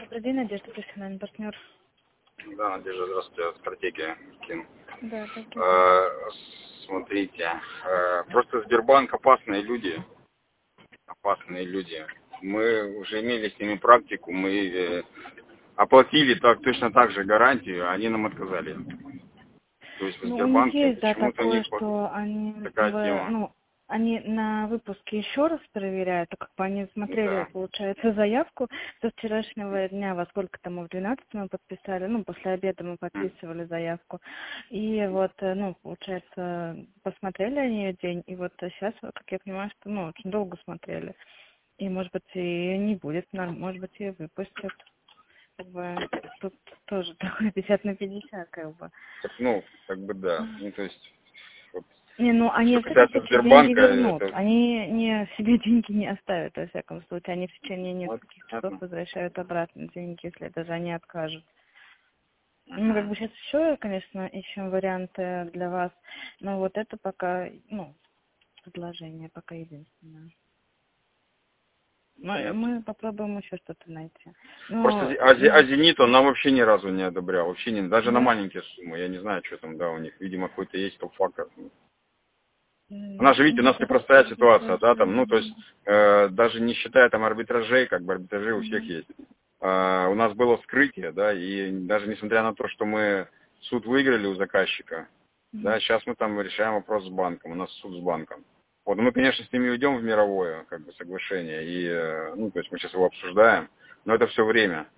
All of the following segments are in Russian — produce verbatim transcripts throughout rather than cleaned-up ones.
Добрый день, Надежда, профессиональный партнер. Да, Надежда, здравствуйте, стратегия. Кин. Да, так и Э, смотрите, э, просто Сбербанк опасные люди, опасные люди. Мы уже имели с ними практику, мы э, оплатили так, точно так же гарантию, а они нам отказали. То есть в Ну, у них Сбербанке есть, да, почему-то у такое, них что они, такая в, тема. ну, они на выпуске еще раз проверяют, так как бы они смотрели, Да. получается, заявку со вчерашнего дня, во сколько там, в двенадцать мы подписали, ну, после обеда мы М. подписывали заявку. И вот, э, ну, получается, посмотрели они ее день, и вот сейчас, как я понимаю, что, ну, очень долго смотрели. И, может быть, и не будет, норм- может быть, и выпустят. Как бы, тут тоже такой пятьдесят на пятьдесят, как бы. Так, ну, как бы да. Ну, то есть, вот, Не, ну они что в любом касается случае деньги Сбербанка, вернут. это, Они не себе деньги не оставят, во всяком случае. Они в течение ну, это нескольких часов понятно. возвращают обратно деньги, если даже они откажут. Ну, как Мгм. бы сейчас еще, конечно, ищем варианты для вас, но вот это пока, ну, предложение пока единственное. Мы, Понятно. мы попробуем еще что-то найти. Просто Ну, Зи- а, Зи- а ну, Зенит он нам вообще ни разу не одобрял. Вообще не, даже на да? маленькие суммы. Я не знаю, что там, да, у них, видимо, какой-то есть топ-фактор. У нас М, же, видите, у ну, нас сейчас непростая ситуация, да, там, ну, то посмотрим. есть, э, даже не считая там арбитражей, как бы арбитражи у всех Мгм. есть. Э, у нас было вскрытие, да, и даже несмотря на то, что мы суд выиграли у заказчика, да, Мгм. сейчас мы там решаем вопрос с банком, у нас суд с банком. Вот, мы, конечно, с ними уйдем в мировое, как бы, соглашение, и, э, ну, то есть мы сейчас его обсуждаем, но это все время.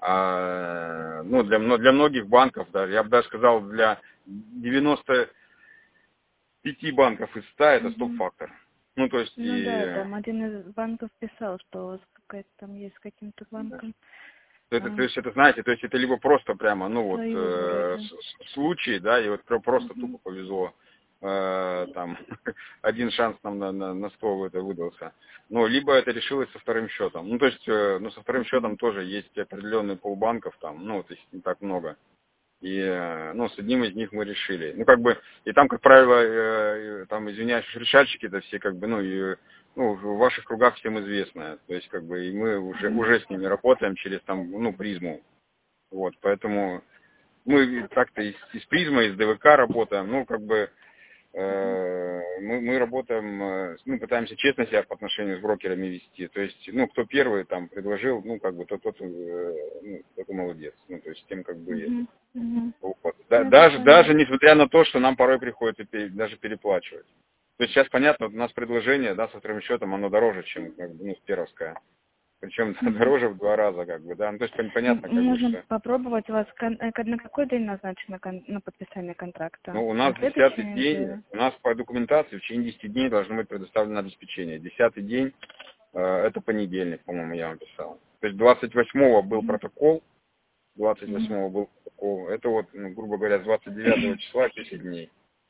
А, ну, для, мно- для многих банков, да, я бы даже сказал, для девяноста пяти банков из ста это Мгм. стоп-фактор. Ну, то есть, Ну да, и там один из банков писал, что у вас какая-то там есть с каким-то да. банком. это, то А, есть, это, знаете, то есть, это либо просто прямо, ну, вот, Союз э, вроде. с- с- случай, да, и вот про- просто тупо Мгм. повезло, э, там, один шанс нам на, на, на сто это выдался. Ну, либо это решилось со вторым счетом. Ну, то есть, э, ну, со вторым счетом Мгм. тоже есть определенный полбанков там, ну, то есть, не так много. И, э, ну, с одним из них мы решили. Ну, как бы, и там, как правило, э, э, там, извиняюсь, решальщики это все, как бы, ну, и, ну, в ваших кругах всем известно. То есть, как бы, и мы уже, Мгм. уже с ними работаем через, там, ну, призму. Вот, поэтому мы так-то из, из призмы, из ДВК работаем, ну, как бы, Мгм. э, мы, мы работаем, э, мы пытаемся честно себя по отношению с брокерами вести. То есть, ну, кто первый там предложил, ну, как бы, тот, тот, э, ну, тот и молодец. Ну, то есть, тем, как бы, и Мгм. Мгм. вот. Ну, Да- это Даже, даже понятно. несмотря на то, что нам порой приходится пере- даже переплачивать. То есть сейчас понятно, вот у нас предложение, да, со вторым счетом, оно дороже, чем как бы, ну, сперовское. Причем Мгм. дороже в два раза, как бы, да. Ну, то есть пон- М, понятно, как бы, Можно что. попробовать у вас кон- э, на какой день назначено кон- на подписание контракта? Ну, у На нас следующей десятый день, неделе? у нас по документации в течение десяти дней должно быть предоставлено обеспечение. Десятый день, э, это понедельник, по-моему, я вам писал. То есть двадцать восьмого был Мгм. протокол, двадцать Мгм. восьмого был протокол. Это вот, ну, грубо говоря, с двадцать девятого числа десять дней.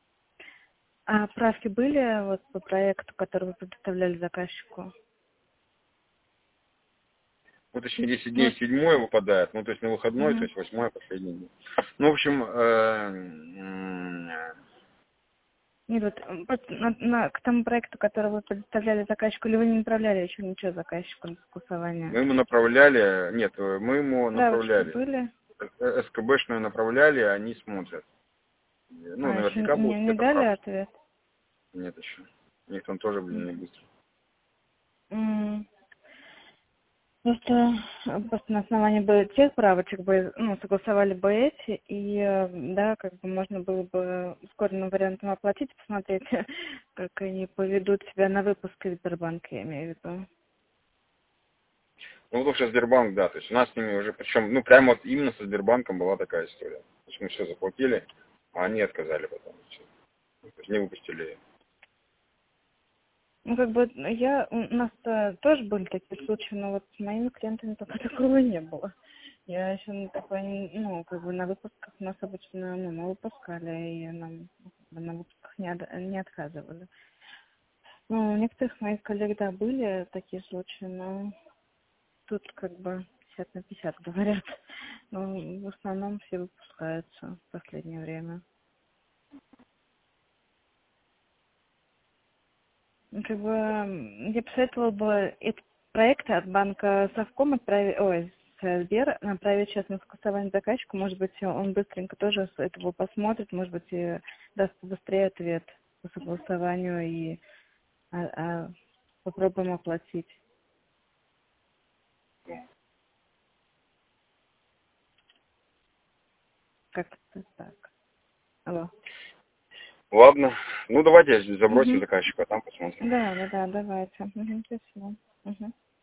А правки были вот по проекту, который вы предоставляли заказчику? Ну, точнее, десять Ну, дней седьмой выпадает, ну, то есть на выходной, то мгм. есть восьмой последний день. Ну, в общем, э, м, Нет, вот м, просто на- на- к тому проекту, который вы предоставляли заказчику, или вы не направляли еще ничего заказчику на согласование? мы ему направляли, нет, э, мы ему Справочки направляли, были? э, СКБшную направляли, они смотрят. Ну, А, еще наверняка не, будут не где-то дали правки. ответ? Нет еще. У них там тоже, блин, не быстро. М, Просто, э, просто на основании бы тех правочек бы, ну, согласовали бы эти, и, э, да, как бы можно было бы ускоренным вариантом оплатить, посмотреть, как они поведут себя на выпуске Сбербанка, я имею в виду. Ну, вот сейчас Сбербанк, да, то есть у нас с ними уже, причем, ну, прямо вот именно со Сбербанком была такая история. То есть мы все заплатили, а они отказали потом. Всё. То есть не выпустили. Ну, как бы, ну, я, у нас э, тоже были такие случаи, но вот с моими клиентами пока такого не было. Я еще на такой, не- ну, как бы на выпусках нас обычно, ну, мы выпускали, и нам ну, как бы на выпусках не, от- не отказывали. Ну, у некоторых моих коллег, да, были такие случаи, но тут как бы пятьдесят на пятьдесят говорят. Но в основном все выпускаются в последнее время. Ну, как бы м, я посоветовала бы этот проект от банка Совком отправить, ой, Сбер, направить сейчас на согласование заказчику, может быть, он быстренько тоже с этого посмотрит, может быть, и даст быстрее ответ по согласованию и а, а, попробуем оплатить. Как-то так. Алло. Ладно. Ну, давайте забросим Угу. заказчика, а там посмотрим. Да, да, да, давайте. Угу, спасибо. Угу.